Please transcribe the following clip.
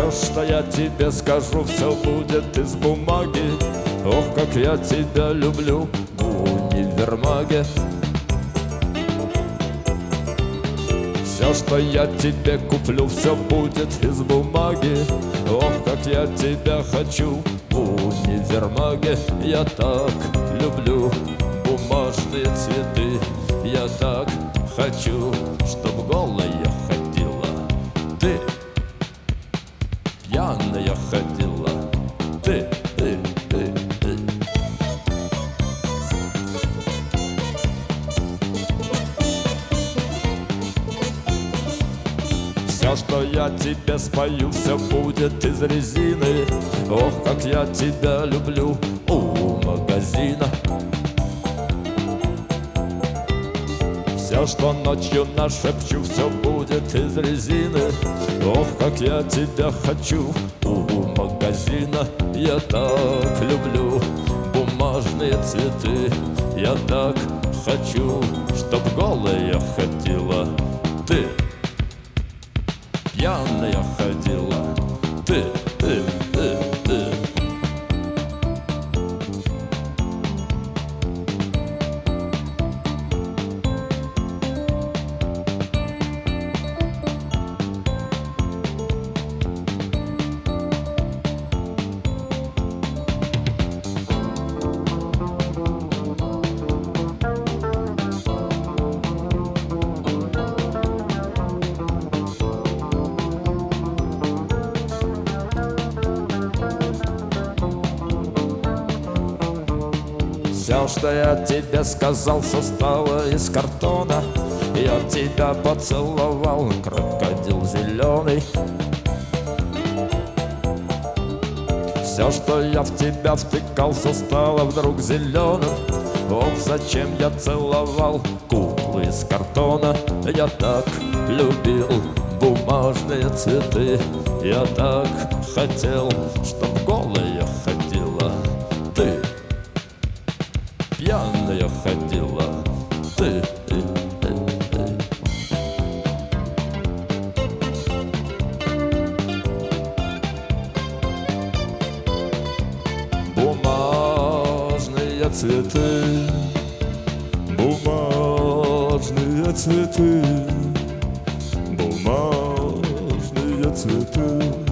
Все, что я тебе скажу, все будет из бумаги. Ох, как я тебя люблю в универмаге. Все, что я тебе куплю, все будет из бумаги. Ох, как я тебя хочу в универмаге. Я так люблю бумажные цветы. Я так хочу, чтоб голая ходила ты, пьяная ходила ты. Все, что я тебе спою, все будет из резины. Ох, как я тебя люблю у магазина. Все, что ночью нашепчу, все будет из резины. Ох, как я тебя хочу у магазина. Я так люблю бумажные цветы. Я так хочу, чтоб голая ходила ты, пьяная ходила ты. Все, что я тебе сказал, состава из картона. Я тебя поцеловал, крокодил зеленый. Все, что я в тебя втыкал, стало вдруг зеленым. Ох, зачем я целовал куклы из картона. Я так любил бумажные цветы. Я так хотел, чтоб голая ходила ты, пьяная ходила ты. Бумажные цветы, бумажные цветы, бумажные цветы.